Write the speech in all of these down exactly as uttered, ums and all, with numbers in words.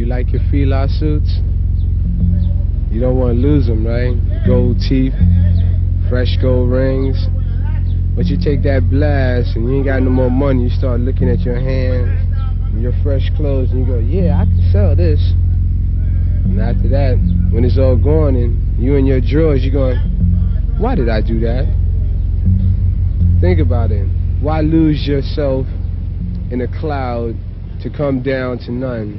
You like your Fila suits? You don't want to lose them, right? Gold teeth, fresh gold rings. But you take that blast and you ain't got no more money. You start looking at your hand and your fresh clothes and you go, yeah, I can sell this. And after that, when it's all gone and you in your drawers, you're going, why did I do that? Think about it. Why lose yourself in a cloud to come down to none?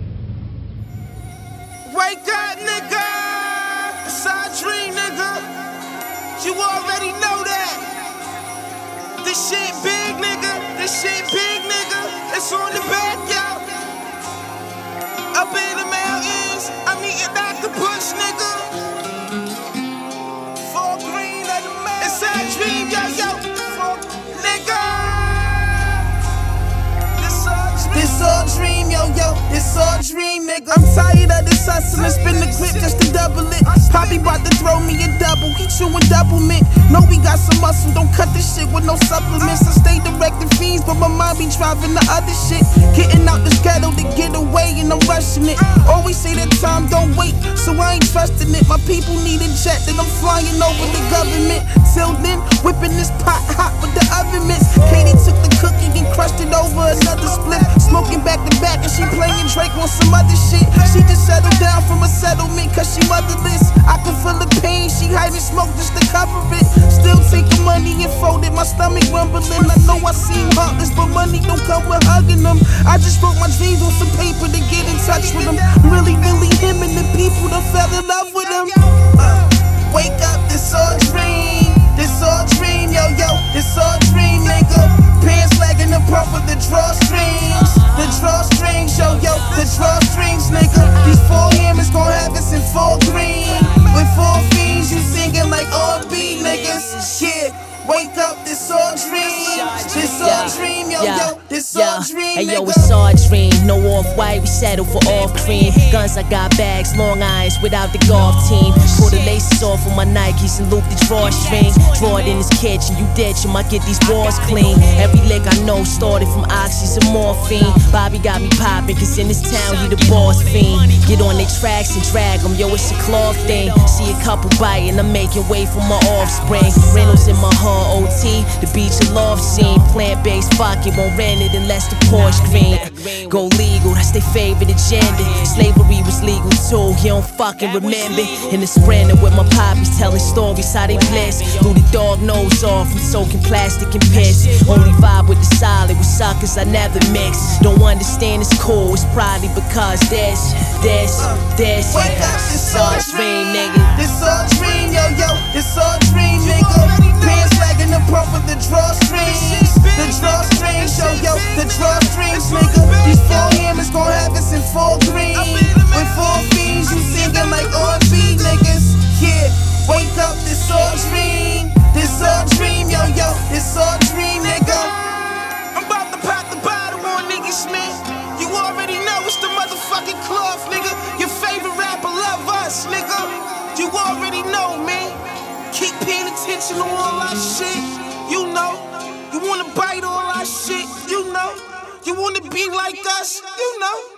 Wake up, nigga! It's our dream, nigga. You already know that. This shit big, nigga. This shit big, nigga. It's on the back, yo. Up in the mountains, I'm eating octopus, nigga. Full green at the mountains. It's our dream, yo, yo. Nigga. This our dream. This our dream, yo, yo. This our dream, nigga. I'm tired of this hustling. Spin the clip just to double it. Poppy bout to throw me a double. He chewing double mint. Know we got some muscle. Don't cut this shit with no supplements. I stay directing fiends, but my mind be driving the other shit. Getting out this ghetto to get away, and I'm rushing it. Always say that time don't wait, so I ain't trusting it. My people need a jet, then I'm flying over the government. Till then, whipping this pot hot with the oven mitts. Katie took the cookie and crushed it over another split. Smoking back to back, and she playing Drake on some other shit. She just settled down from a settlement, cause she motherless. I can feel the pain, she hiding smoke just to cover it. Still taking money and folded, my stomach rumbling. I know I seem heartless, but money don't come with hugging them. I just wrote my dreams on some paper to get in touch with them. Really, really him and the people that fell in love with him. Uh, wake up, this our dream. This our dream, yo, yo. This our dream, nigga. Pants lagging the pump with the drawstrings. The drawstrings, yo, yo. The drawstrings, nigga. These four hammers gon' have us in full green. With four fiends, you singing like R and B, niggas. Yeah. Wake up, this our dream. This our dream, yo, yo. This our dream, nigga. Hey, yo, it's our dream. No off-white, we settle for off cream. Guns, I got bags, long irons without the golf team. Pull the laces off with my Nikes and loop the drawstring. Draw it in his kitchen, you dead, you might get these walls clean. Every lick I know started from oxys and morphine. Bobby got me poppin', cause in this town, he the boss fiend. Get on they tracks and drag them, yo, it's a cloth thing. See a couple biting, I'm making way for my offspring. Reynolds in my heart. O T, the beach and love scene. Plant-based fuck it, won't rent it unless the Porsche green. Go legal, that's their favorite agenda. Slavery was legal too, you don't fucking remember. In the sprinter with my poppies telling stories how they bliss. Blew the dog nose off from soaking plastic and piss. Only vibe with the solid, with suckers I never mix. Don't understand it's cool, it's probably because this, this, this. Wake up, this our dream, nigga. This our dream, yo, yo. This our dream, nigga. Pants lagging the pump with the drawstrings. The drawstrings, yo, yo. The drawstrings, nigga. These four hammers gon' have us in full green. With four fiends, you singing like R and B, niggas. Yeah, wake up, this our dream. This our dream, yo, yo. This our dream, nigga. I'm about to pop the bottle on nigga Smith. You already know it's the motherfucking cloth, nigga. Your favorite rapper love us, nigga. You already know, man. Keep paying attention to all our shit. You know, you wanna bite all our shit. You know, you wanna be like us. You know.